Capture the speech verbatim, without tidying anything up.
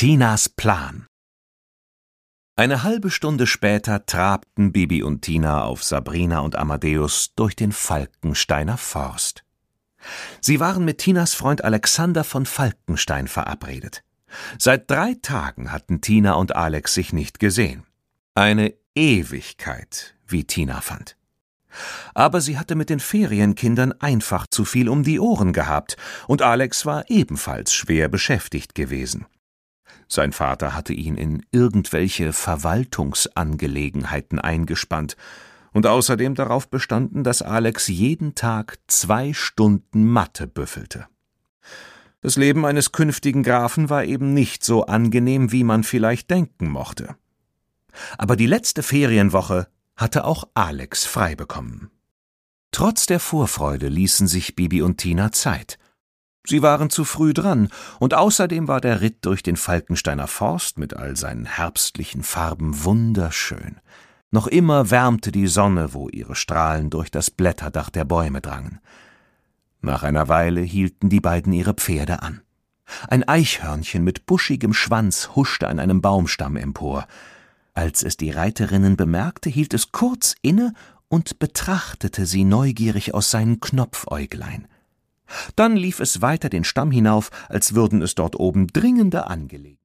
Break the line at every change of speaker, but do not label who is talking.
Tinas Plan. Eine halbe Stunde später trabten Bibi und Tina auf Sabrina und Amadeus durch den Falkensteiner Forst. Sie waren mit Tinas Freund Alexander von Falkenstein verabredet. Seit drei Tagen hatten Tina und Alex sich nicht gesehen. Eine Ewigkeit, wie Tina fand. Aber sie hatte mit den Ferienkindern einfach zu viel um die Ohren gehabt, und Alex war ebenfalls schwer beschäftigt gewesen. Sein Vater hatte ihn in irgendwelche Verwaltungsangelegenheiten eingespannt und außerdem darauf bestanden, dass Alex jeden Tag zwei Stunden Mathe büffelte. Das Leben eines künftigen Grafen war eben nicht so angenehm, wie man vielleicht denken mochte. Aber die letzte Ferienwoche hatte auch Alex frei bekommen. Trotz der Vorfreude ließen sich Bibi und Tina Zeit. Sie waren zu früh dran, und außerdem war der Ritt durch den Falkensteiner Forst mit all seinen herbstlichen Farben wunderschön. Noch immer wärmte die Sonne, wo ihre Strahlen durch das Blätterdach der Bäume drangen. Nach einer Weile hielten die beiden ihre Pferde an. Ein Eichhörnchen mit buschigem Schwanz huschte an einem Baumstamm empor. Als es die Reiterinnen bemerkte, hielt es kurz inne und betrachtete sie neugierig aus seinen Knopfäuglein. Dann lief es weiter den Stamm hinauf, als würden es dort oben dringende Angelegenheiten.